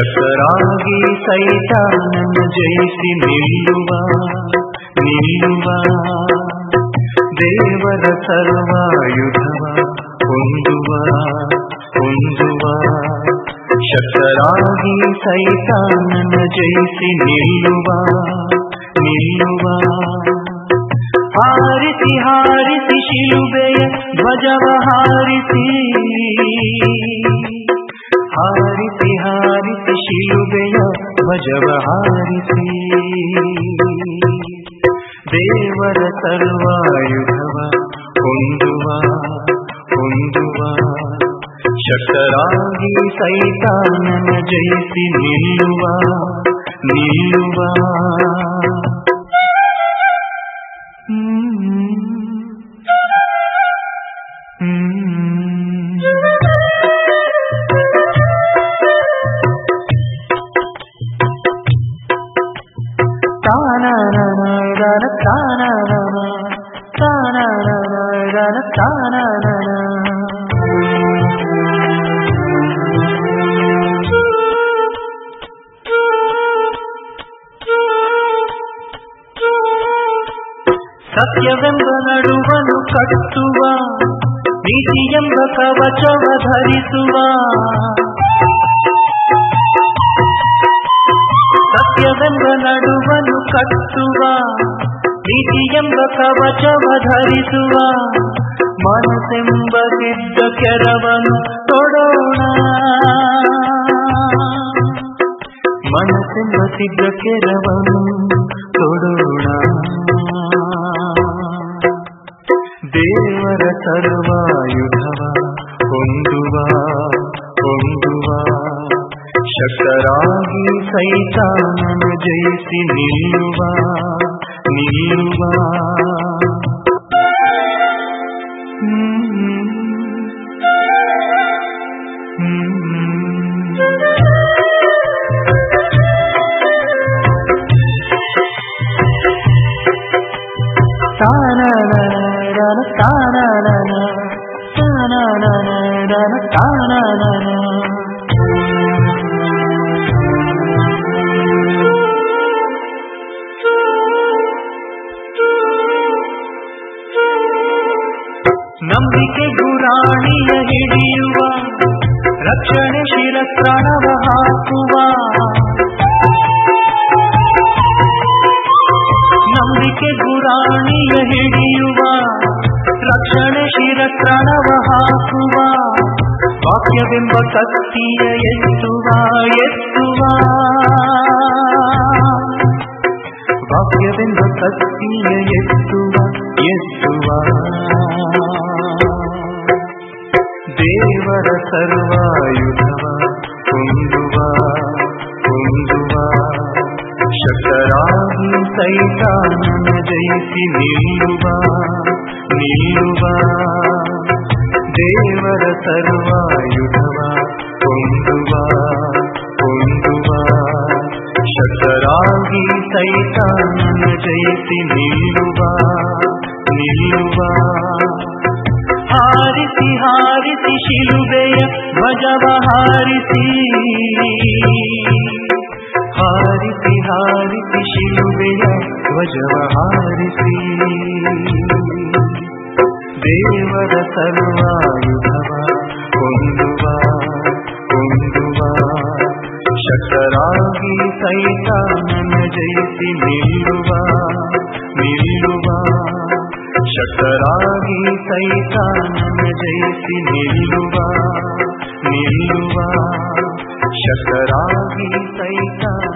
ಶಕರಾಗಿ ಸೈತಾನನ ಜಯಿಸಿ ನಿಲ್ಲುವ ನಿಲ್ಲುವ ದೇವರ ಸರ್ವಾಯುಧವ ಹೊಂದುವ ಹೊಂದುವ ಶಕರಾಗಿ ಸೈತಾನನ ಜಯಿಸಿ ನಿಲ್ಲುವ ನಿಲ್ಲುವ ಹಾರಿಸಿ ಹಾರಿಸಿ ಶಿಲುಬೆಯ ಧ್ವಜವ ಹಾರಿಸಿ ಹಾರಿಸಿ ಹಾರಿಸಿ ಶಿಲುಬೆಯ ಧ್ವಜವ ಹಾರಿಸಿ ದೇವರ ಸರ್ವಾಯುಧವ ಹೊಂದುವ ಹೊಂದುವ ಶಕರಾಗಿ ಸೈತಾನನ ಜಯಿಸಿ ನಿಲ್ಲುವ ನಿಲ್ಲುವ ಸತ್ಯವೆಂಬ ನಡುವನ್ನು ಕಟ್ಟುವ ನೀತಿಯೆಂಬ ಕವಚವ ಧರಿಸುವ ಸತ್ಯವೆಂಬ ನಡುವನ್ನು ಕಟ್ಟುವ ನೀತಿಯೆಂಬ ಕವಚವ ಧರಿಸುವ ಮನಸ್ಸೆಂಬ ಸಿದ್ಧ ಕೆರವನ್ನು ತೊಡೋಣ ಮನಸ್ಸೆಂಬ ಸಿದ್ಧ ಕೆರವನ್ನು ತೊಡೋಣ ದೇವರ ಸರ್ವಾಯುಧವ ಹೊಂದುವ ಹೊಂದುವ ಶಕರಾಗಿ ಸೈತಾನನ ಜಯಿಸಿ ನಿಲ್ಲುವ ನಿಲ್ಲುವ ನಂಬಿಕೆ ಗುರಾಣಿಯ ಹಿಡಿಯುವ ರಕ್ಷಣೆ ಶಿರಸ್ತ್ರಾಣವ ಹಾಕುವ ನಂಬಿಕೆ ಗುರಾಣಿಯ ಹಿಡಿಯುವ ರಕ್ಷಣೆ ಶಿರಸ್ತ್ರಾಣವ ಹಾಕುವ ವಾಕ್ಯವೆಂಬ ಕತ್ತಿಯ ಎತ್ತುವ ಎತ್ತುವ ವಾಕ್ಯವೆಂಬ ಕತ್ತಿಯ ಎತ್ತುವ ಎತ್ತುವ ದೇವರ ಸರ್ವಾಯುಧವ ಹೊಂದುವ ಹೊಂದುವ ಶಕರಾಗಿ ಸೈತಾನನ ಜಯಿಸಿ ನಿಲ್ಲುವ ನಿಲ್ಲುವ ದೇವರ ಸರ್ವಾಯುಧವ ಹೊಂದುವ ಹೊಂದುವ ಶಕರಾಗಿ ಸೈತಾನನ ಜಯಿಸಿ ನಿಲ್ಲುವ ನಿಲ್ಲುವ ಹಾರಿಸಿ ಹಾರಿಸಿ ಶಿಲುಬೆಯ ಧ್ವಜವ ಹಾರಿಸಿ ಹಾರಿಸಿ ಹಾರಿಸಿ ಶಿಲುಬೆಯ ಧ್ವಜವ ಹಾರಿಸಿ ದೇವರ ಸರ್ವಾಯುಧವ ಹೊಂದುವ ಹೊಂದುವ ಶಕರಾಗಿ ಸೈತಾನನ ಜಯಿಸಿ ನಿಲ್ಲುವ ನಿಲ್ಲುವ ಶಕರಾಗಿ ಸೈತಾನನ ಜಯಿಸಿ ನಿಲ್ಲುವ ನಿಲ್ಲುವ ಶಕರಾಗಿ ಸೈತಾನ